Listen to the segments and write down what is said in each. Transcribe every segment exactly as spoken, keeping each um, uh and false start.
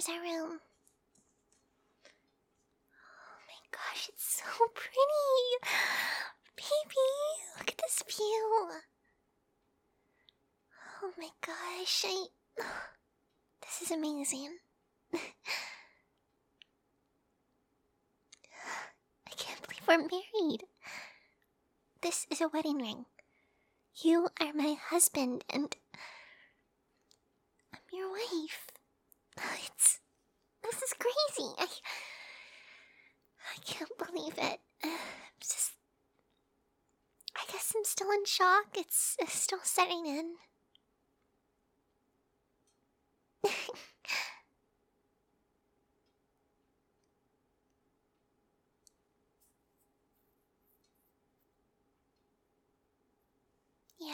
here's our room. Oh my gosh, it's so pretty! Baby, look at this view! Oh my gosh, I... This is amazing. I can't believe we're married. This is a wedding ring. You are my husband, and I'm your wife. It's... This is crazy. I... I can't believe it. I'm just... I guess I'm still in shock. It's, it's still setting in. Yeah.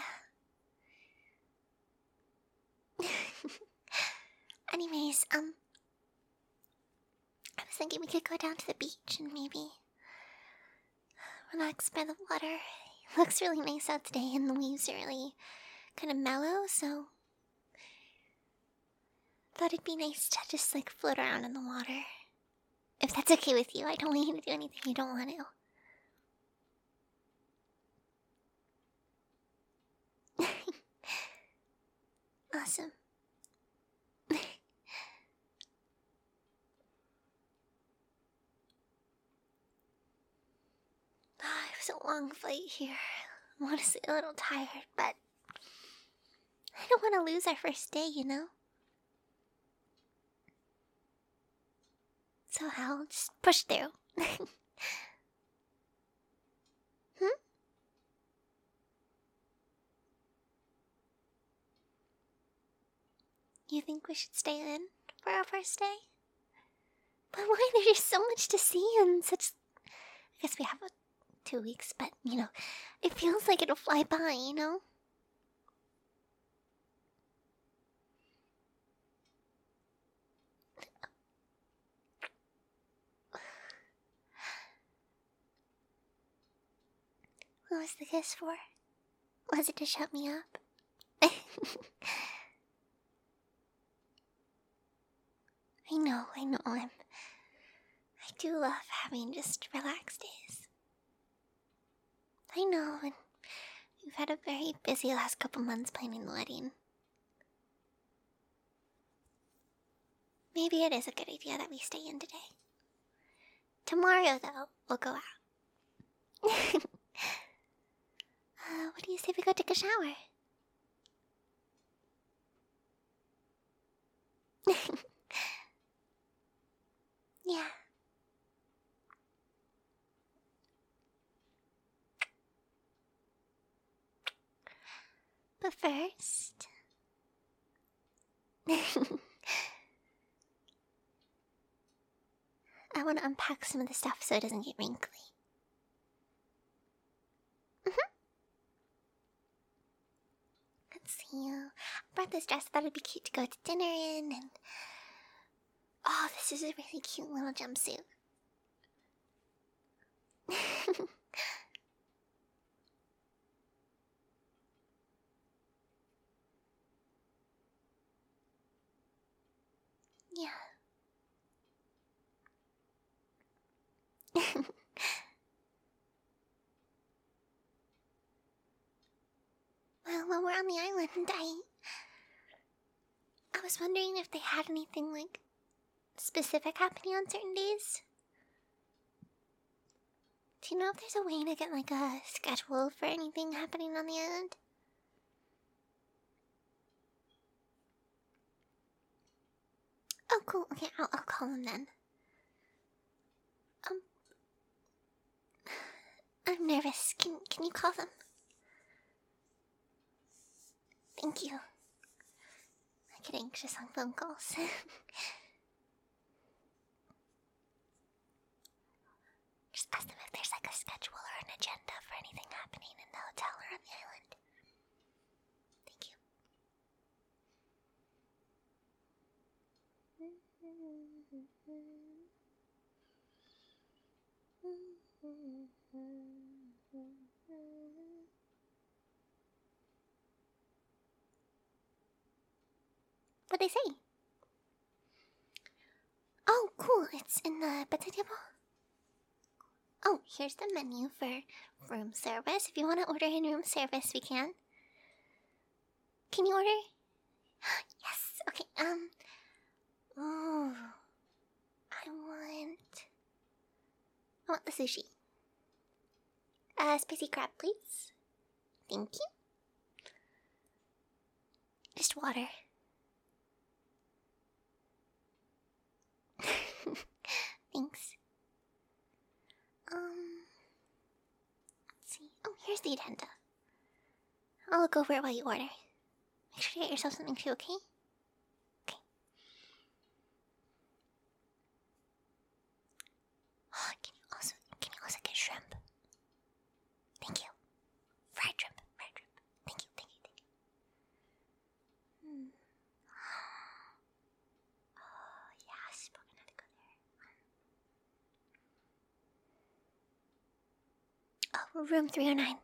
Anyways, um... I was thinking we could go down to the beach and maybe... relax by the water. It looks really nice out today and the leaves are really kind of mellow, so... thought it'd be nice to just like float around in the water. If that's okay with you, I don't want you to do anything you don't want to. Awesome. Oh, it was a long flight here. I'm honestly a little tired, but I don't want to lose our first day, you know? So I'll just push through. Hmm? You think we should stay in for our first day? But why? There's just so much to see and such... I guess we have a, two weeks, but, you know, it feels like it'll fly by, you know? What was the kiss for? Was it to shut me up? I know, I know, I'm... I do love having just relaxed days. I know, and you've had a very busy last couple months planning the wedding. Maybe it is a good idea that we stay in today. Tomorrow, though, we'll go out. uh, what do you say we go take a shower? Yeah. But first... I want to unpack some of the stuff so it doesn't get wrinkly. Mm-hmm. Let's see. I brought this dress. I thought it'd be cute to go to dinner in, and... Oh, this is a really cute little jumpsuit. Yeah. Well, while we're on the island, I... I was wondering if they had anything, like, specific happening on certain days. Do you know if there's a way to get, like, a schedule for anything happening on the island? Oh, cool. Okay, I'll, I'll call them then. Um... I'm nervous. Can, can you call them? Thank you. I get anxious on phone calls. Just ask them if there's like a schedule or an agenda for anything happening in the hotel or on the island. Thank you. What'd they say? Oh, cool. It's in the bedside table. Oh, here's the menu for room service. If you want to order in room service, we can. Can you order? Yes. Okay. Um. Oh, I want. I want the sushi. Uh, spicy crab, please. Thank you. Just water. Thanks. Um. Let's see. Oh, here's the agenda. I'll look over it while you order. Make sure to get yourself something too, okay? Okay. Oh, can you also can you also get shrimp? Thank you. Fried shrimp. Fried shrimp. Thank you. Thank you. Thank you. Hmm. Oh yes, we're gonna have to go there. Oh, room three oh nine.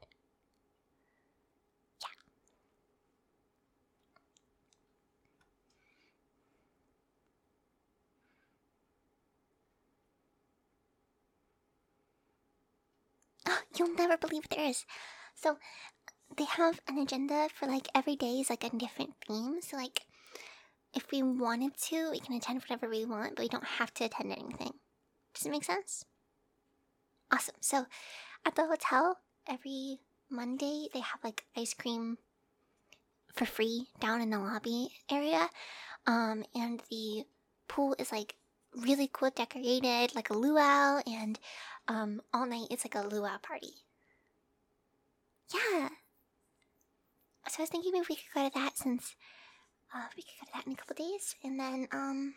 Oh, you'll never believe there is. So, they have an agenda for like every day is like a different theme. So, like, if we wanted to, we can attend whatever we want, but we don't have to attend anything. Does it make sense? Awesome. So, at the hotel, every Monday they have like ice cream for free down in the lobby area. Um, and the pool is like really cool decorated, like a luau, and um, all night it's like a luau party. Yeah. So I was thinking maybe we could go to that since uh, we could go to that in a couple days, and then um.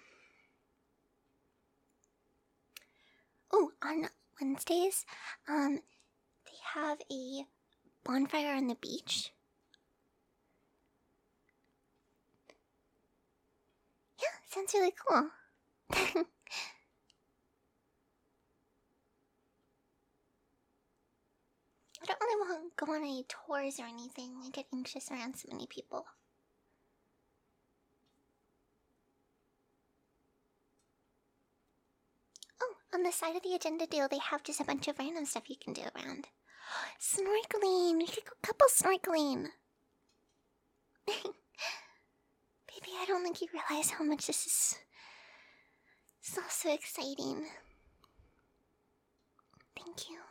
Oh, on Wednesdays, um, they have a bonfire on the beach. Yeah, sounds really cool. I don't really want to go on any tours or anything. I get anxious around so many people. Oh, on the side of the agenda deal, they have just a bunch of random stuff you can do around. Snorkeling! We could go couple snorkeling! Baby, I don't think you realize how much this is... It's all so exciting. Thank you.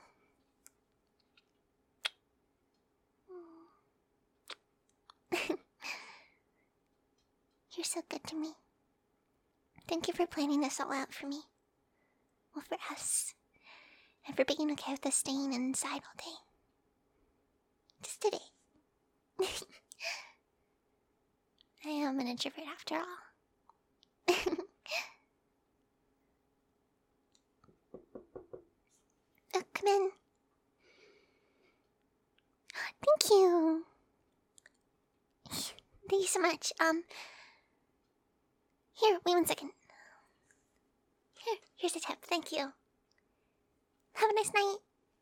You're so good to me. Thank you for planning this all out for me. Well, for us. And for being okay with us staying inside all day. Just today. I am an introvert after all. Oh, come in. Thank you. Thank you so much. Um, here, wait one second. Here, here's a tip. Thank you. Have a nice night.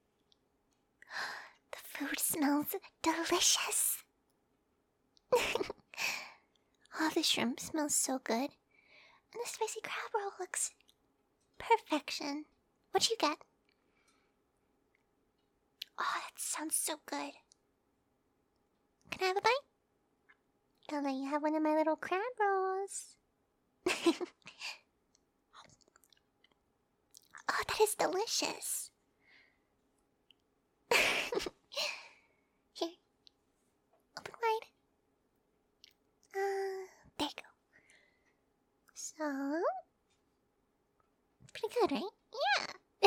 The food smells delicious. Oh, the shrimp smells so good. And the spicy crab roll looks perfection. What'd you get? Oh, that sounds so good. Can I have a bite? I'll let you have one of my little crab rolls. Oh, that is delicious. Here. Open wide. Uh, there you go. So... Pretty good, right? Yeah.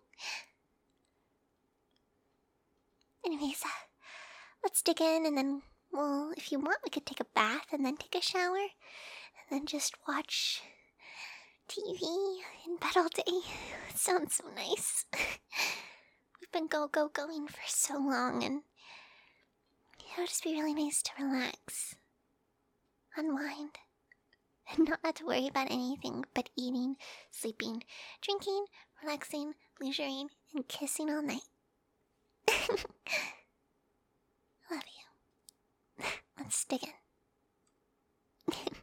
Anyways, uh, let's dig in and then, well, if you want, we could take a bath and then take a shower. And then just watch T V in bed all day. It sounds so nice. We've been go, go, going for so long, and it'll just be really nice to relax, unwind, and not have to worry about anything but eating, sleeping, drinking, relaxing, leisuring, and kissing all night. Love you. Let's dig in.